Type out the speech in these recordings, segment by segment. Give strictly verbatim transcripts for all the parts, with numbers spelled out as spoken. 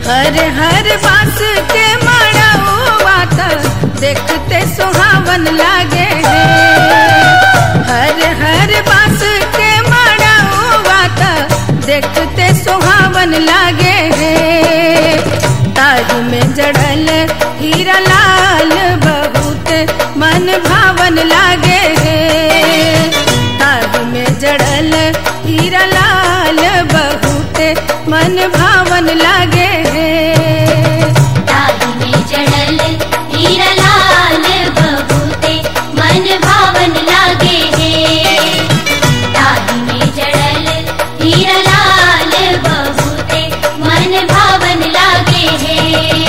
हर हर बास के मड़उआ त देखते सुहावन लागे है। हर हर बास के मड़उआ त देखते सुहावन लागे है। ताज में जड़ल हीरा लाल बहुत मन भावन लागे है। ताज में जड़ल हीरा लाल बहुत मन भावन लागे है। ताज में जड़ल हीरा लाल बहुत मन भावन लागे है। ताज में जड़ल हीरा लाल बहुत मन भावन लागे है।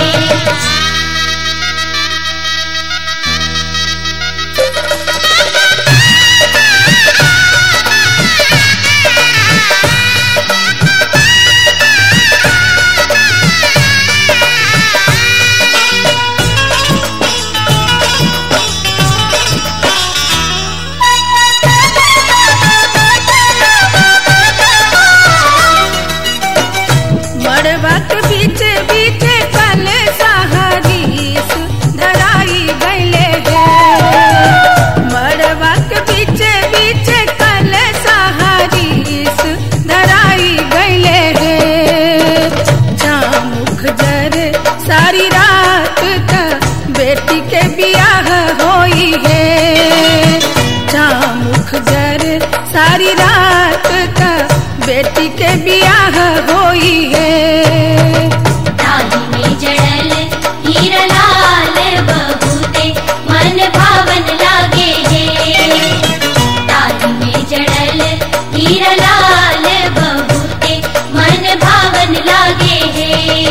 मड़वा के बीचे बीचे कल सहारीस धराई गईले है। मड़वा के बीचे बीचे कल सहारीस धराई गईले है। चामुख जर सारी रात त बेटी के बियाह होई है। चामुख जर सारी रात त बेटी के बियाह होई है। ताज में जड़ल हीरा लाल बहुत मन भावन लागे है। ताज में जड़ल हीरा लाल बहुत मन भावन लागे है।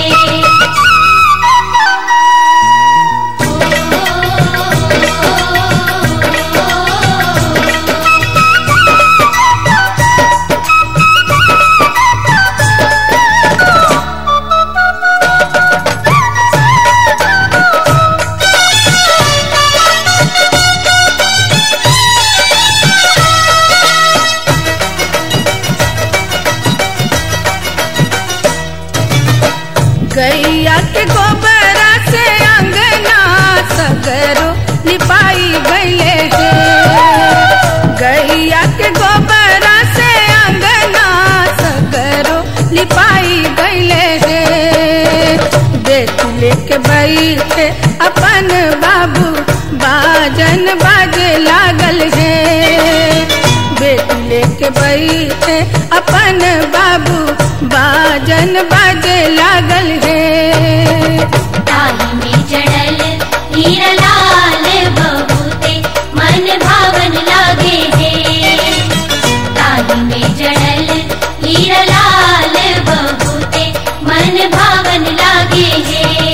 गैया के गोबरा से अंगना सगरो लिपाई गईले है। गैया के गोबरा से अंगना सगरो लिपाई गईले है। बेट लेके बैठे अपन बाबू बाजन बाजे लागल है। बेट लेके बैठे अपन बाबू बाजन बाजे लागल है। ताज में जड़ल हीरा लाल बहुत मन भावन लागे है। ताज में जड़ल हीरा लाल बहुत मन भावन लागे है।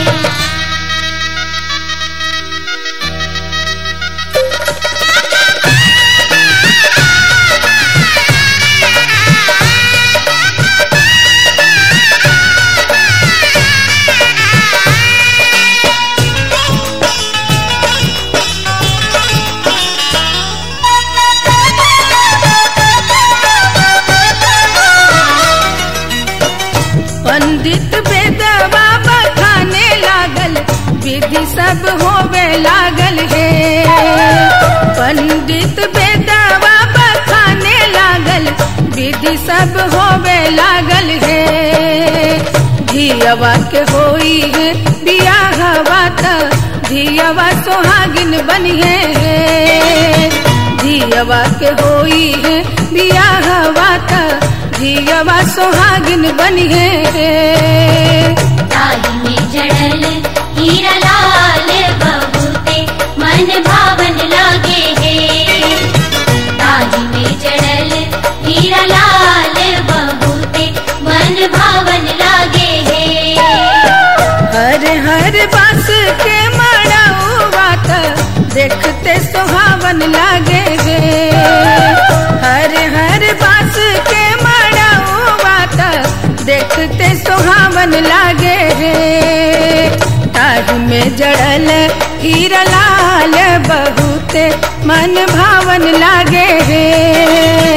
पंडित बेदवा बखाने लागल विधि सब होवे लागल है। पंडित बेदवा बखाने लागल विधि सब होवे लागल है। धियवा के होई है बियाहवा त धियवा सोहागिन बनिए है। धियवा के होई है बियाहवा त धियवा सोहागिन बनिए है। ताज में जड़ल हीरा लाल बहुत मन भावन लागे है। ताज में जड़ल हीरा लाल बहुत मन भावन लागे है। हर हर बास के मड़उआ त देखते सुहावन लागे है। हर हर बास के मड़उआ त देखते सुहावन लागे है। ताज में जड़ल हीरा लाल बहुत मन भावन लागे है।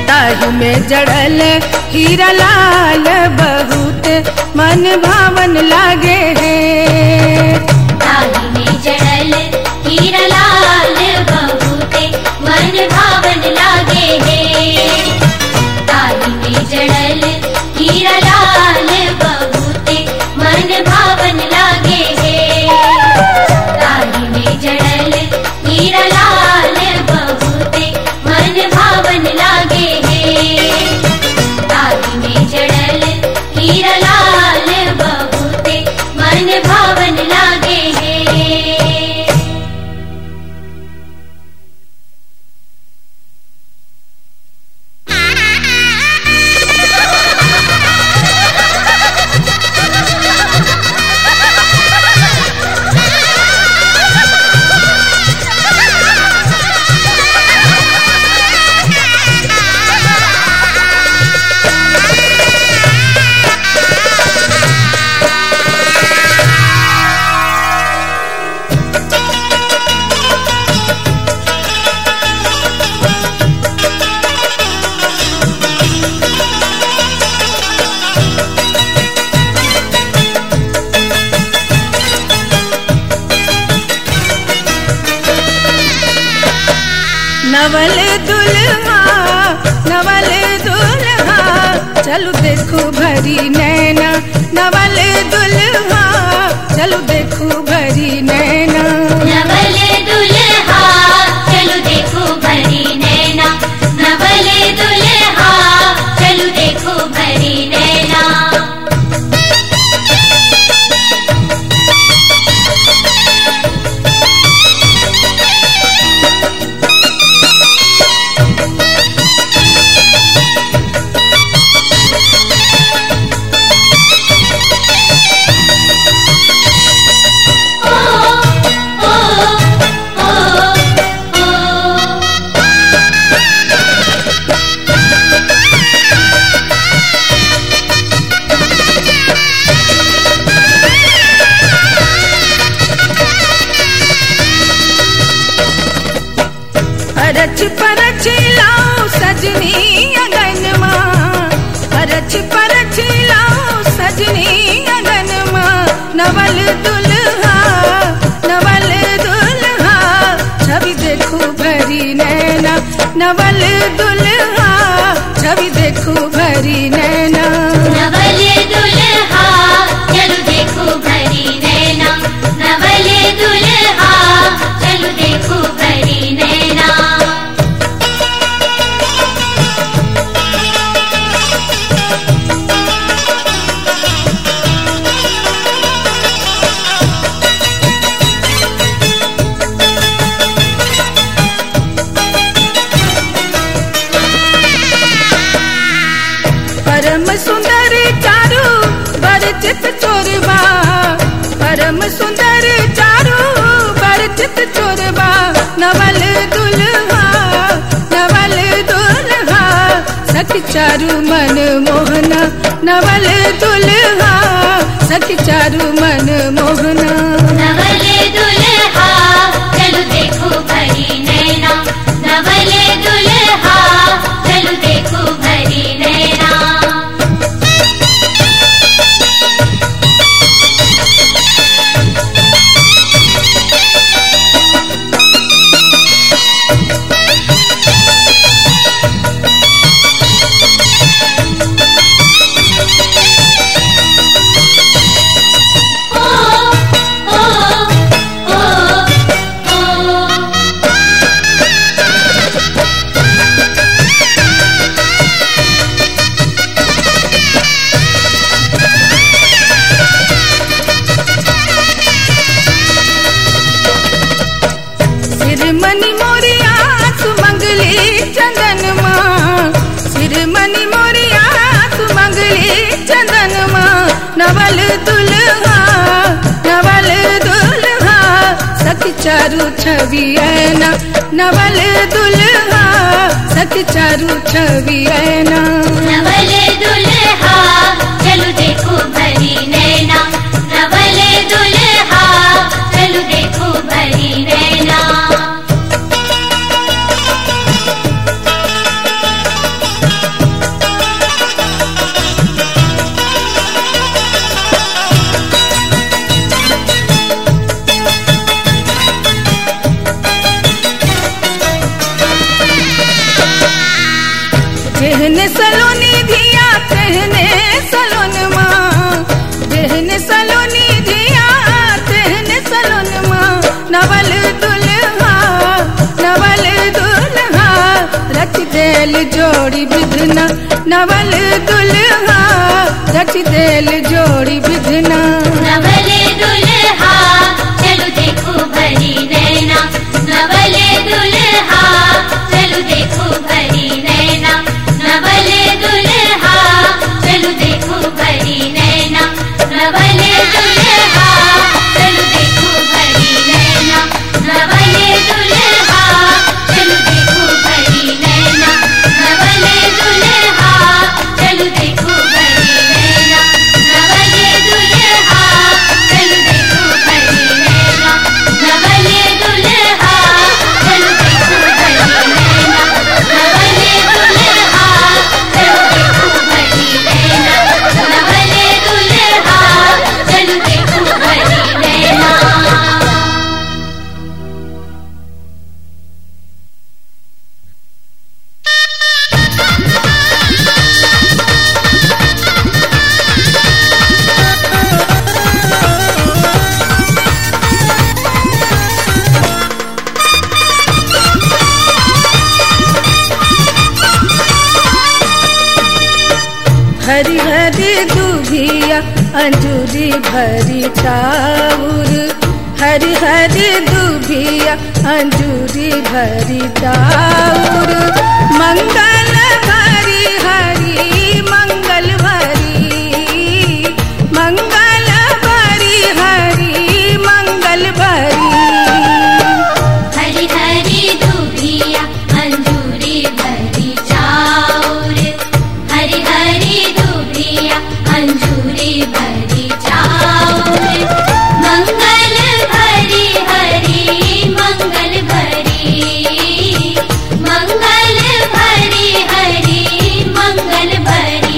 ताही में जड़ल हीरा लाल बहुत मन भावन लागे है। ताही में जड़ल हीरा लाल बहुत मन भावन लागे है। ताही में जड़ल हीरा लाल बहुत मन भावन लागे है। ताही में जड़ल हीरा लाल बहुत मन भावन लागे है। ताही में जड़ल हीरा लाल बहुत मन भावन लागे है। नवल दुल्हा नवल दुल्हा चलो देखो भरी नैना। नवल दुल्हा चलो देखो भरी नैना। नवल दुल्हा चलो देखो भरी नैना। नवल दुल्हा चलो देखो भरी नैना। परछ परछ लाओ सजनी अगन माँ। परछ परछ लाओ सजनी अगन माँ। नवल दुल्हा नवल दुल्हा छवि देखो भरी नैना। नवल दुल्हा छवि देखो भरी नैना। नवल दुल्हा चलो देखो भरी नैना। नवल दुल्हा चलो देखो भरी नैना। परम सुंदर चारू बर चित चोरबा। परम सुंदर चारू बर चित चोरबा। नवल दुल्हा नवल दुल्हा सखी चारू मन मोहना। नवल दुल्हा सखी चारू मन मोहना। नवल दुल्हा चलो देखो भरी नैना। नवल दुल्हा चलो देखो भरी नैना। सिरमणि मोरिया सुमंगली चंदन माँ। सिरमणि मोरिया सुमंगली चंदन माँ। नवल दुल्हा नवल दुल्हा सखी चारू छवि ऐना। नवल दुल्हा सखी चारू छवि ऐना। नवल दुल्हा चलो देखो भरी नैना। नवल दुल्हा चलो देखो भरी नैना। देल जोड़ी विधना नवल दुल्हा रच देल जोड़ी विधना नवले दुल्हा चलो देखो भरी नैना नवले दुल्हा चलो देखो भरी नैना नवले दुल्हा चलो देखो भरी नैना नवले दुल्हा चलो देखो भरी नैना नवले दुल्हा चलो देखो भरी नैना नवले दुल्हा चलो देखो भरी नैना नवले दुल्हा चलो देखो भरी नैना नवले दुल्हा चलो देखो भरी नैना नवले दुल्हा चलो देखो भरी नैना नवले दुल्हा चलो देखो भरी नैना। हरी हरी दुभिया अंजूरी भरी चाउर हरी हरी दुभिया अंजूरी भरी चाउर मंगल भरी हरी मंगल भरी मंगल भरी हरी मंगल भरी हरी हरी दुभिया अंजूरी भरी चाउर हरी हरी दुभिया अंजूरी भरी चाउर मंगल भरी हरी मंगल भरी मंगल भरी हरी मंगल भरी।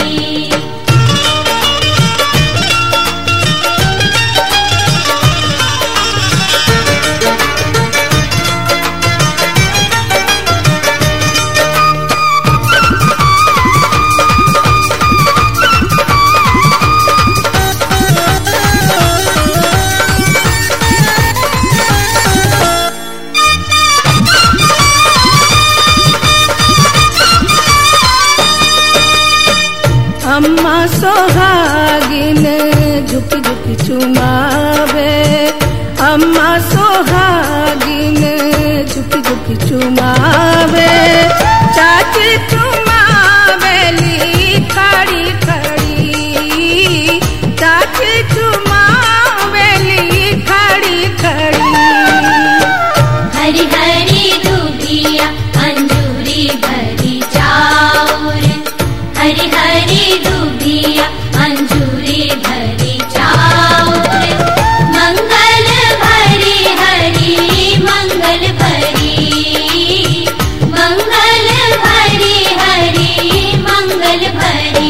अम्मा सोहागिन झुक झुक चुमावे अम्मा सोहागिन झुक झुक चुमावे चाची चुमावेली खड़ी खड़ी चाची चुमावेली खड़ी खड़ी हरी हरी दुभिया अंजूरी भरी चाउर हरी हरी दुभिया अंजूरी भरी चाउर मंगल भरी हरी मंगल भरी मंगल भरी हरी मंगल भरी।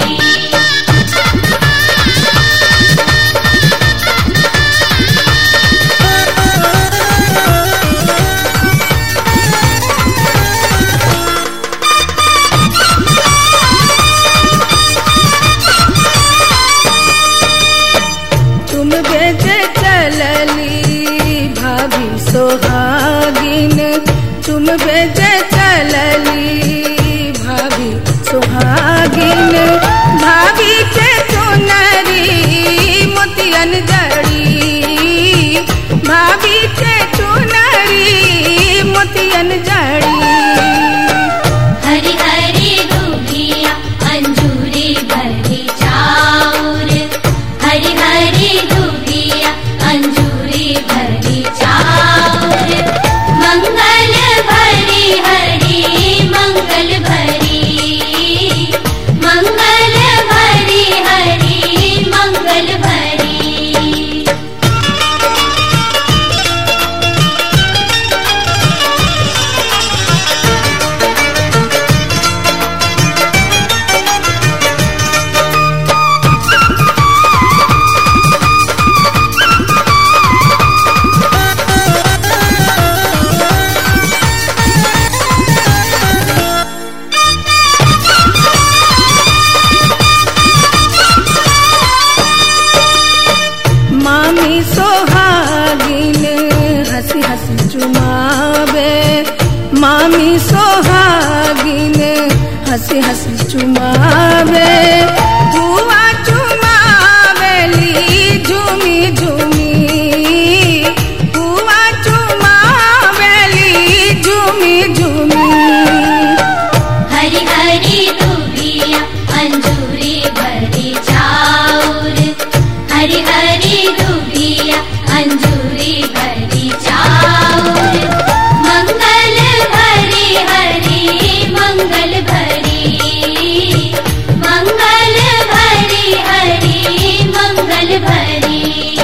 तुम बेजे चलली भाभी सोहागिन तुम बेजे चलली भाभी सोहागिन भाभी के चुनरी मोतियन जड़ी भाभी के चुनरी मोतियन जड़ी हरी हरी दुभिया अंजूरी भरी चाउर हरी हरी दुभिया अंजूरी भरी चाउर मंगल भरी हरी मंगल भरी मंगल भरी हरी मंगल भरी। हंसी हंसी चुमावे बुआ चुमावेली झूमी झूमी बुआ चुमावेली झूमी झूमी हरी हरी दुबिया अंजूरी भरी चाउर हरी हरी दुबिया अंजूरी भरी चाउर मंगल भरी हरी मंगल भरी मंगल भरी हरी मंगल भरी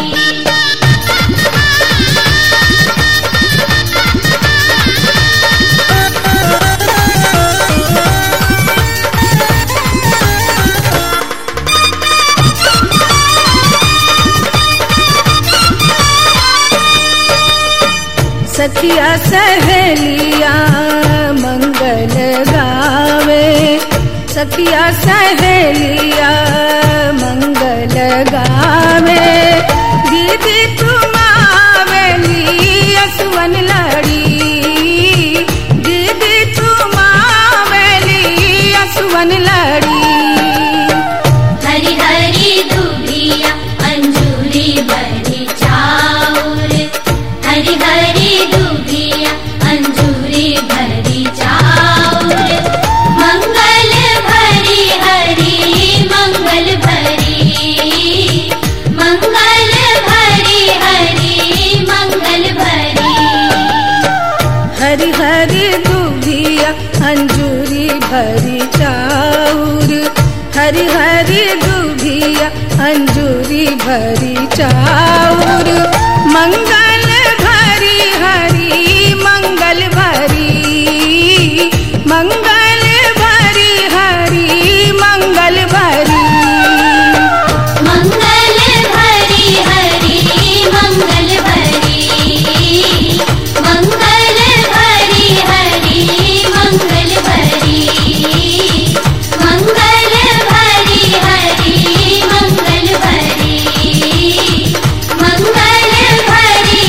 सखिया सहेलिया मंगल गावे सखिया सहेलिया मंगल गावे दीदी तुमावेली असवन लड़ी दीदी तुमावेली असवन लड़ी हरी हरी दुबिया अंजूरी भरी चाउर हरी हरी दुबिया अंजूरी भरी चाउर मंगल भरी हरी मंगल भरी मंगल भरी हरी मंगल भरी हरी हरी दुबिया अंजूरी भरी चाउर हरी हरी दुबिया अंजूरी भरी चाउर मंगल भरी हरी मंगल भरी मंगल भरी हरी मंगल भरी मंगल भरी हरी मंगल भरी मंगल भरी हरी मंगल भरी मंगल भरी हरी मंगल भरी मंगल भरी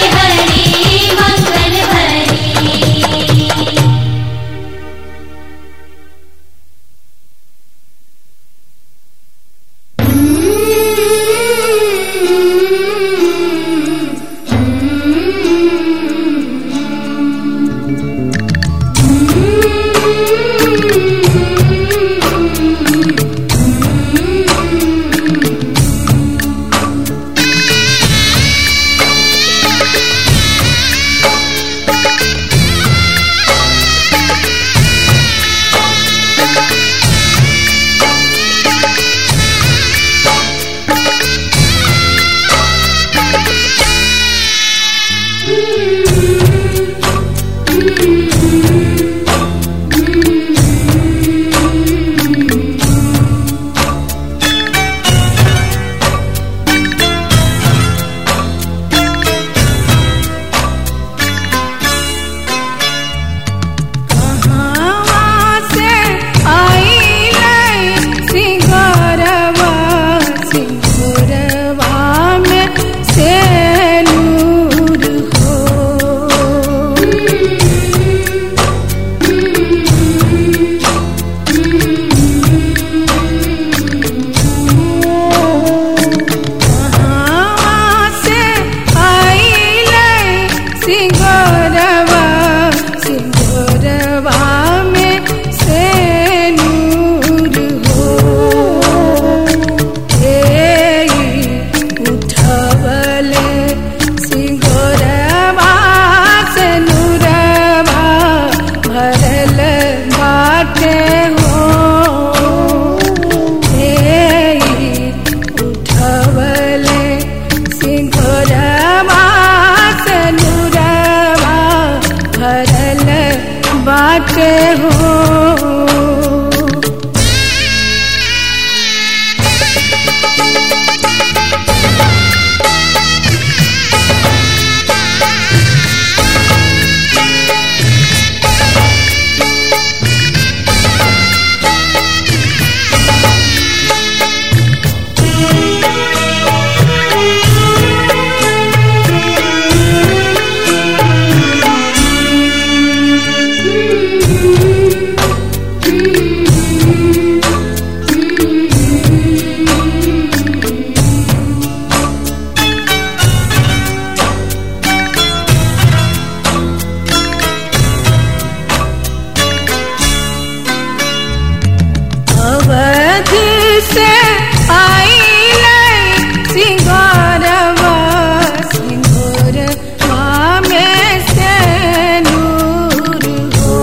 से आइले सिंगारवा सिंगारवा में से नूर हो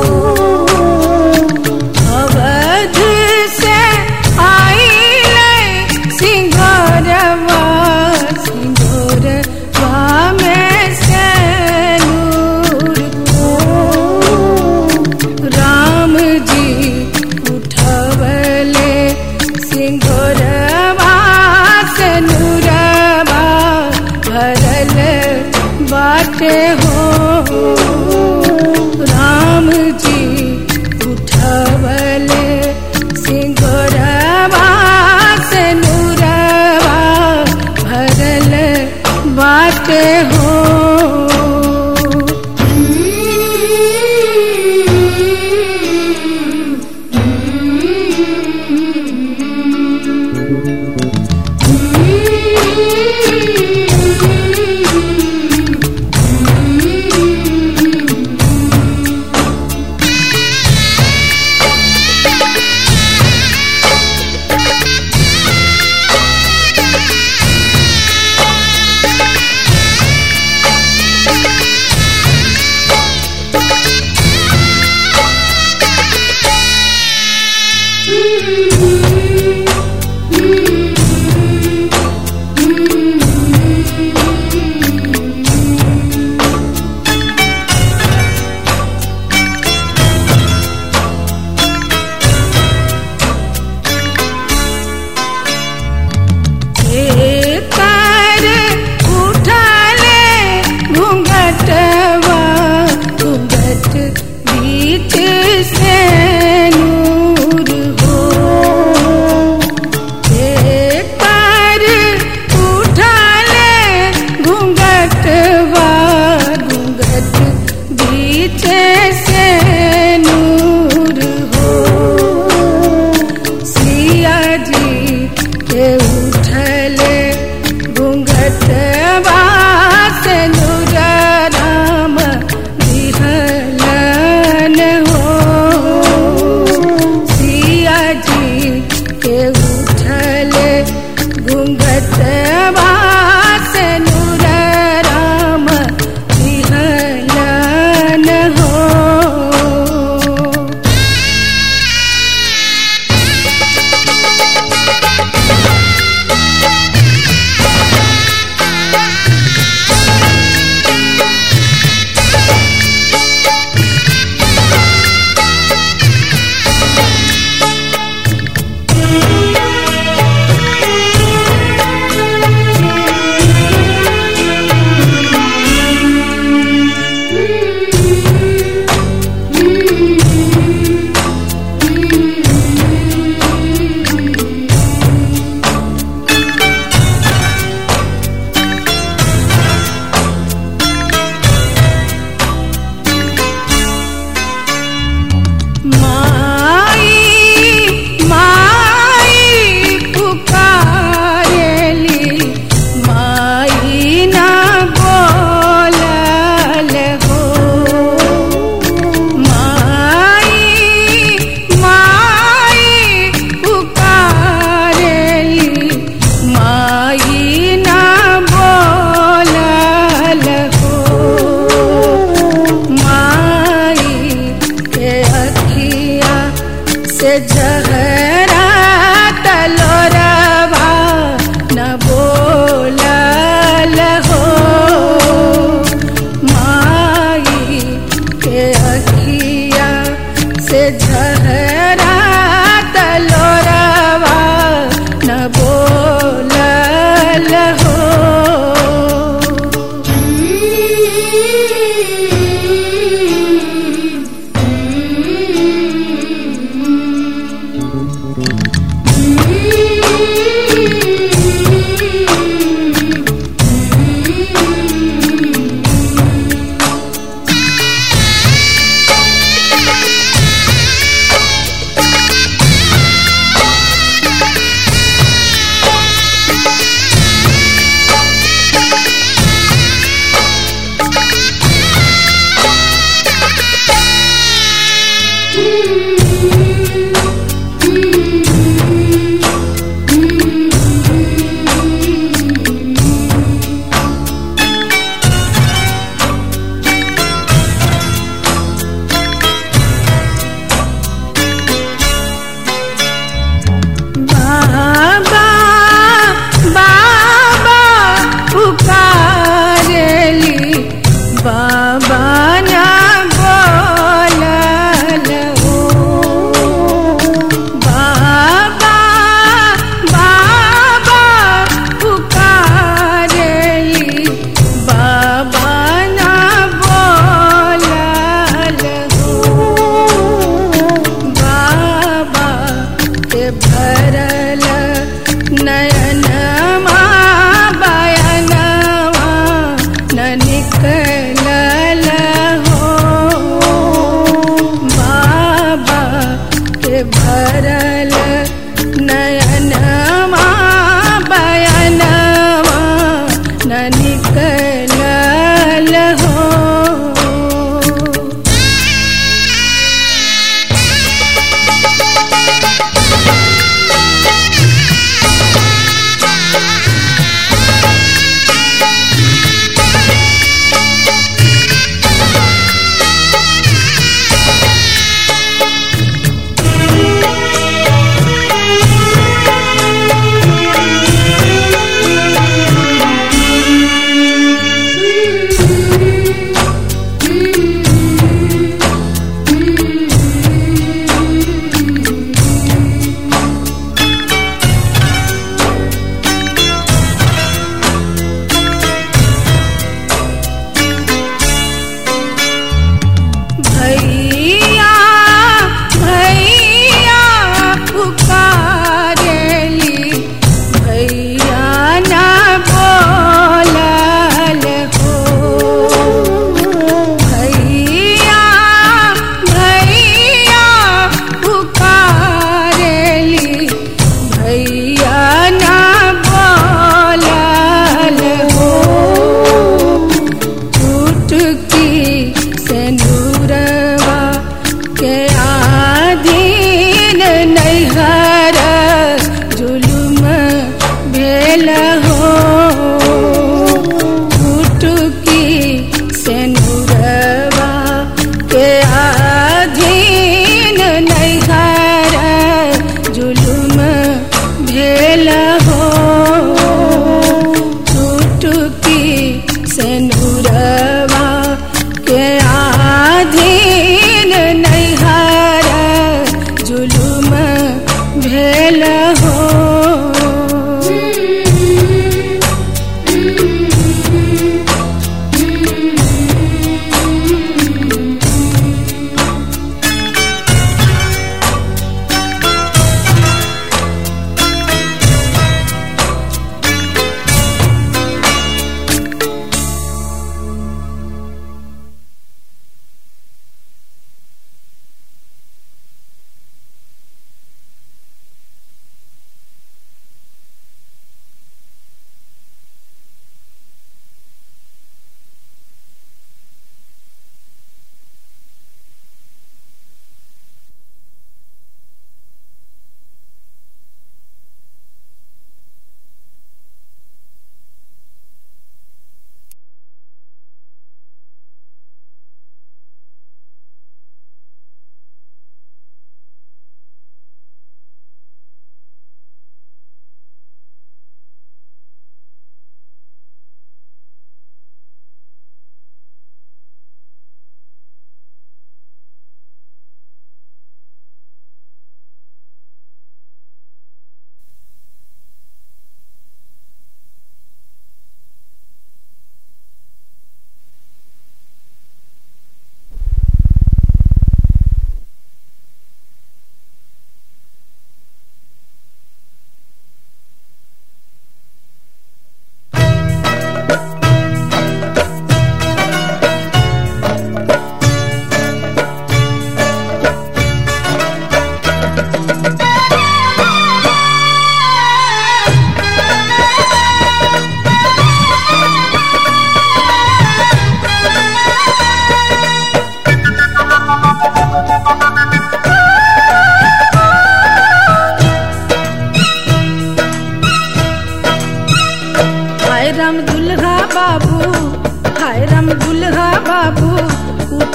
अवध से आइले सिंगारवा सिंगारवा में से नूर हो राम जी उठवले सिंगारवा से नूरवा भरल बाटे हो राम जी उठवले सिंगारवा से नूरवा भरल बाटे हो बीच से नूर हो पर उठा ले घूंघटवा घूंघट बीच से नूर हो सिया जी के उठले घूंघटवा से नूर राम के उठले घूंघटवा से नूर राम विहलन हो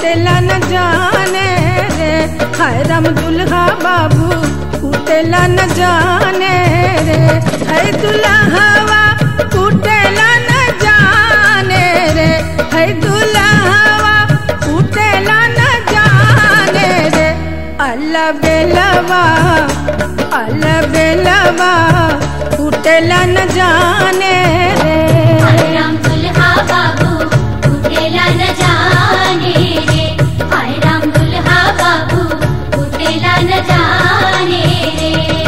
उठेला न जाने रे, हाय राम दुल्हा बाबू उठेला न जाने रे, हाय दुल्हावा उठेला न जाने रे, हाय दुल्हावा उठेला न जाने रे, अल्लाह बेलवा अल्लाह बेलवा उठेला न जाने रे। हाय राम दुल्हा बाबू उठेला न जाने रे, हाय राम दुल्हा बाबू उठेला न जाने रे।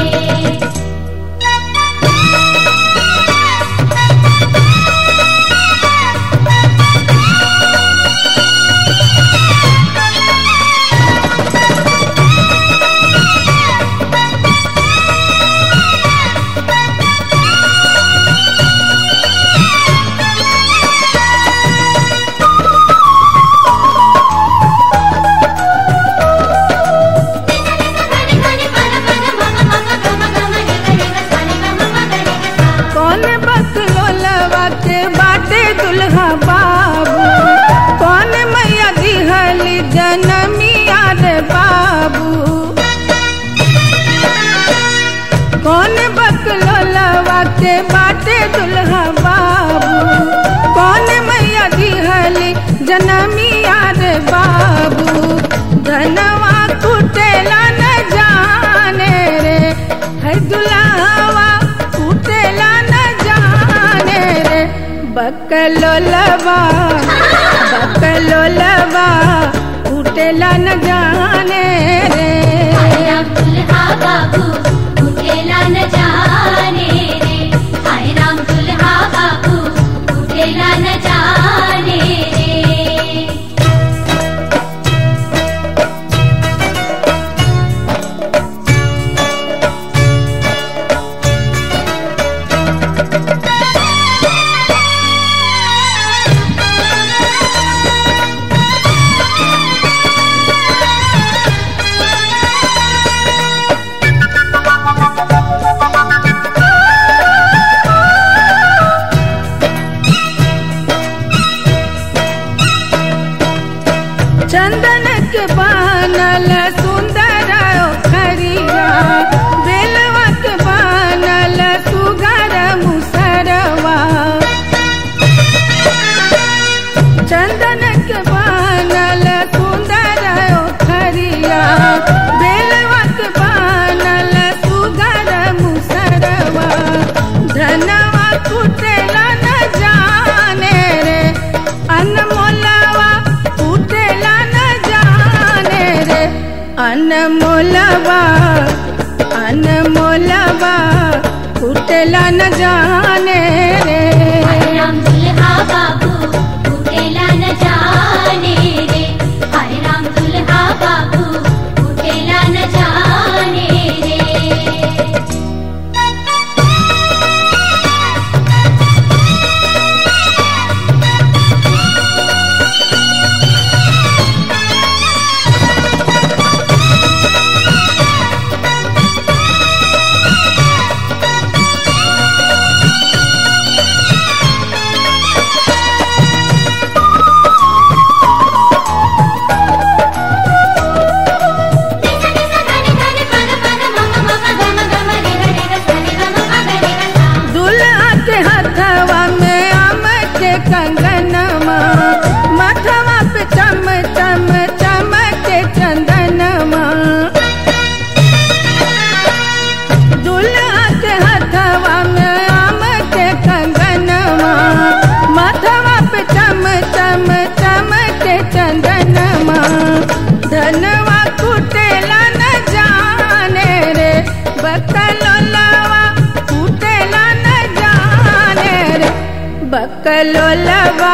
कौन बकलोलवा के बाटे दुल्हा बाबू, कौन मैया दिहली जनमिया रे बाबू, कौन बकलोलवा के बाटे दुल्हा बाबू, कौन मैया दिहली जनमिया रे बाबू, धनवा कुटेला न जाने रे, है दुल्हावा कुटेला न जाने रे, बकलोलवा बकलोलवा उठेला न जाने रे। हाय राम दुल्हा बाबू उठेला न जाने रे, हाय राम दुल्हा बाबू उठेला न जाने रे। चंदन के बनल सुंदर खरिया, बेलवा के बनल सुगर मुसरवा, चंदन के बनल सुंदर खरिया, बेलवा के बनल सुगर मुसरवा, धनवा कुटेला न जाने रे, अनमोलवा उठेला न जाने रे, अनमोलवा अनमोलवा उठेला न जाने रे। हाय राम दुल्हा बाबू उठेला न जाने रे, हाय राम दुल्हा बाबू उठेला न जाने रे। दुल्हा के हथवा में आम के कंगनमा, मथवा पे चम चम चमके चंदनमा, दुल्हा के हथवा में आम के कंगनमा, मथवा पे चम चम चमके चंदनमा, धनवा कुटेला न जाने रे, बकलोलवा कुटेला न जाने रे, बकलोलवा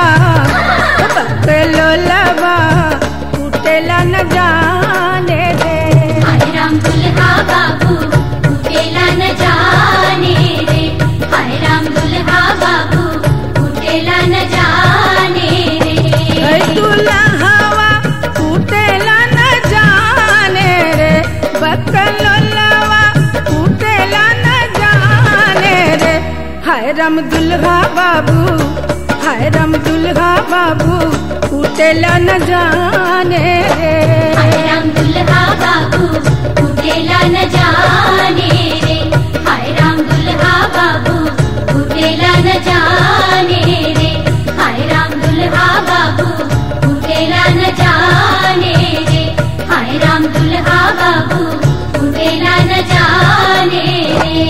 बकलोलवा कुटेला न जाने रे। हाय राम दुल्हा बाबू उठेला न जाने रे, हाय राम दुल्हा बाबू उठेला न जाने रे। है दुल्हावा उठेला न जाने रे, बकलोलवा उठेला न जाने रे, हाय राम दुल्हा बाबू हाय राम दुल्हा बाबू फूटेला न जाने रे। हाय राम दुल्हा बाबू फूटेला न जाने रे। हाय राम दुल्हा बाबू फूटेला न जाने रे। हाय राम दुल्हा बाबू फूटेला न जाने रे। हाय राम दुल्हा बाबू फूटेला न जाने रे।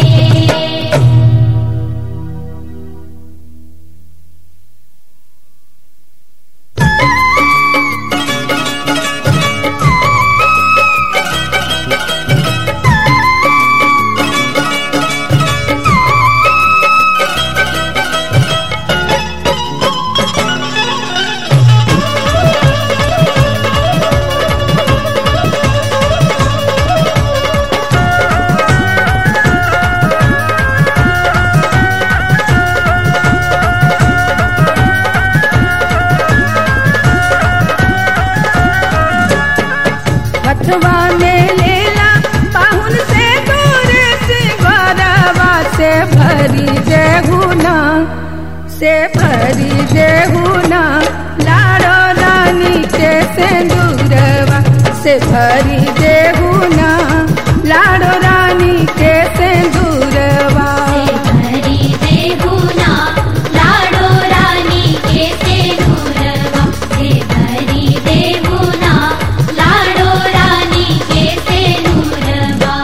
हथवा में लेला पाहुन से दूर सिंगारवा से भरी देहुना से भरी देहुना लाड़ो रानी के सिंदूरवा से भरी देहुना लाड़ो रानी के सिंदूरवा भरी देहुना लाड़ो रानी के सिंदूरवा से भरी देहुना लाड़ो रानी के सिंदूरवा।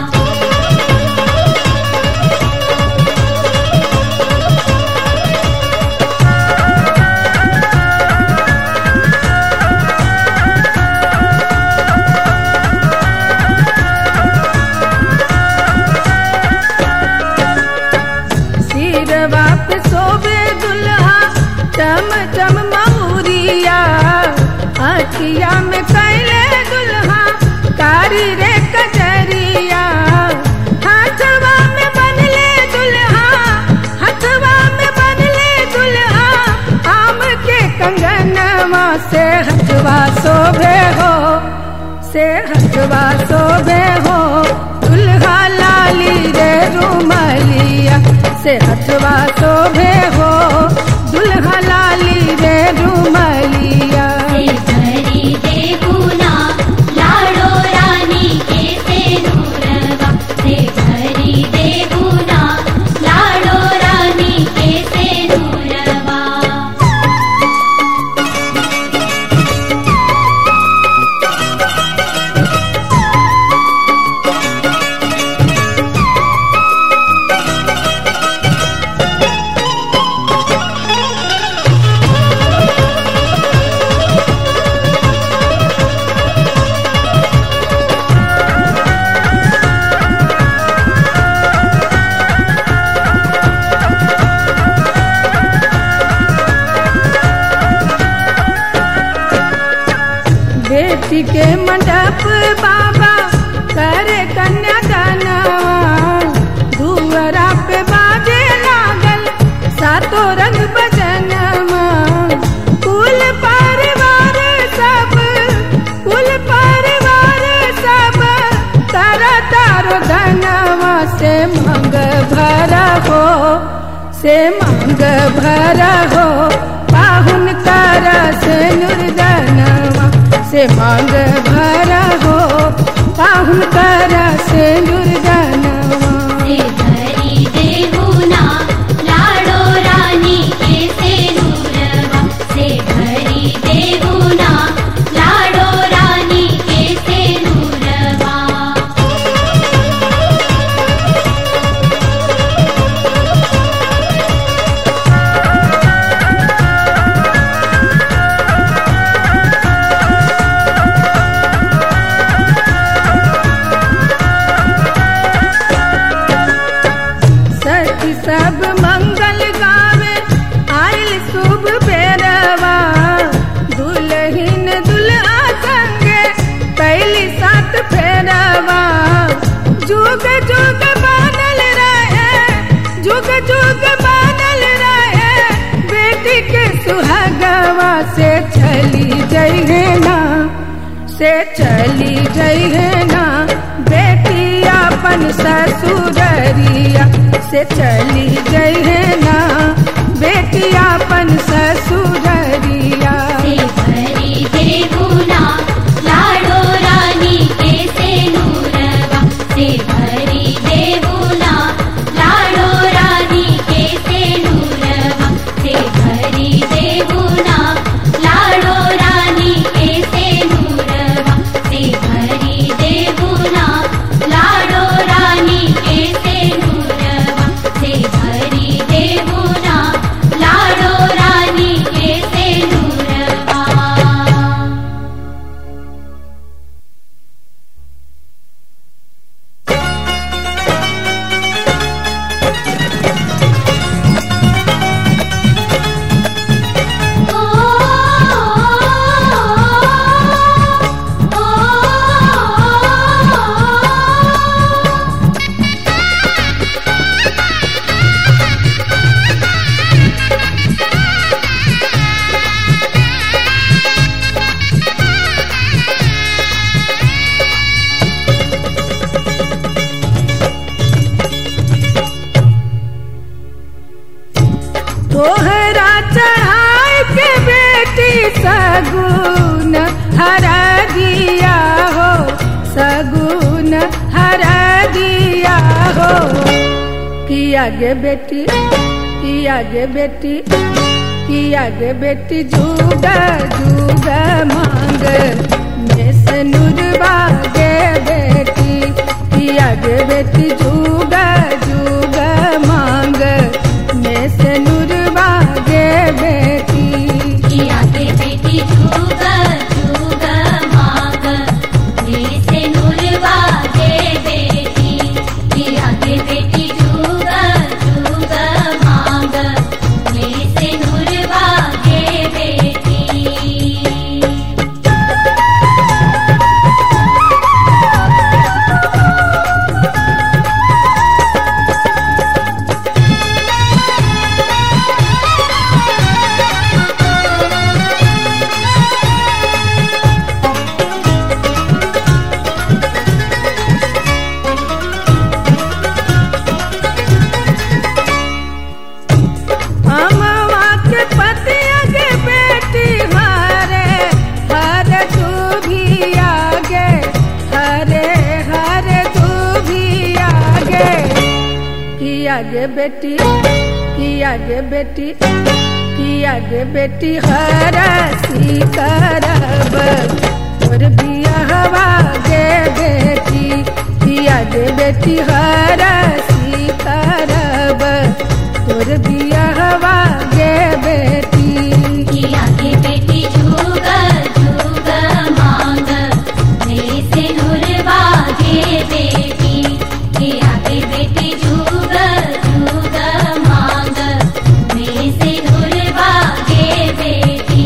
सिरवा पे सोबे दुल्हा चम चम महुरिया अखिया में कैले दुल्हा कारी रे कजरिया हाथवा में बनले दुल्हा हाथवा में बनले दुल्हा आम के कंगनवा से हथवा शोभे हो से हथवा शोभे हो दुल्हा लाली रे रुमलिया से हथवा शोभे हो दुल्हा लाली रे रुमलिया भरी देहुना लाड़ो रानी के सिंदूरवा से भरी देहुना लाड़ो रानी के सिंदूरवा। बेटी के मंडप बाबा करे कन्यादानवा दुअरा पे बाजे लागल सातो रंग बजनवा कुल परिवार सब कुल परिवार सब तारा तारो धनवा से मंग भरा हो से मंग भरा हो पाहुन तारा से नुरदनवा से मांग भरा हो पाहुन तारा से नुरदनवा से भरी देहुना लाड़ो रानी के सिंदूरवा से भरी देहुना लाड़ो रानी के सिंदूरवा। सब मंगल गावे आयल शुभ बेरवा दुल्हिन दुल्हा संगे पहली सात फेरवा जुग जुग बनल रहे जुग जुग बनल रहे बेटी के सुहागवा से चली जइहे ना से चली जइहे ना बेटी अपन ससुररिया से चली जइहे ना बेटी अपन किया गे बेटी किया गे बेटी किया गे बेटी जुगा जुगा मांग में से नूरवा गे बेटी किया गे बेटी जुगा जुगा मांग में से नूरवा गे बेटी किया गे बेटी जुगा जुगा मांग में से नूरवा गे बेटी किया गे बेटी जुगा जुगा मांग में से नूरवा गे बेटी किया गे बेटी किया गे बेटी किया गे बेटी हरसी करब तोर बियाहवा गे बेटी किया गे बेटी हरसी करब तोर बियाहवा गे बेटी किया गे बेटी जुगा जुगा मांग में से नूरवा गे बेटी किया गे बेटी जुगा जुगा मांग में से नूरवा गे बेटी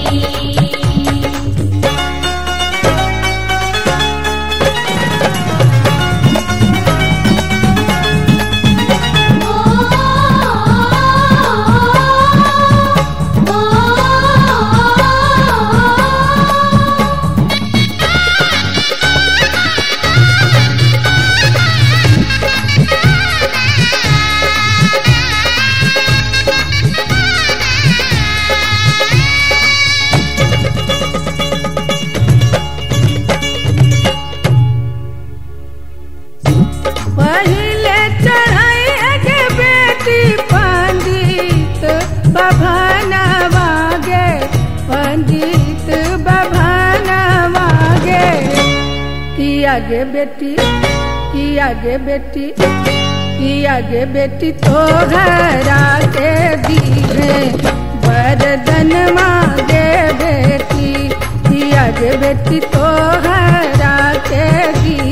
पहले चढ़ाई गे बेटी पंडित बभनवा गे पंडित बभनवा गे किया गे बेटी किया गे बेटी किया गे बेटी तोहरा के दीहे वरदन मांगे बेटी किया गे बेटी तोहरा के दी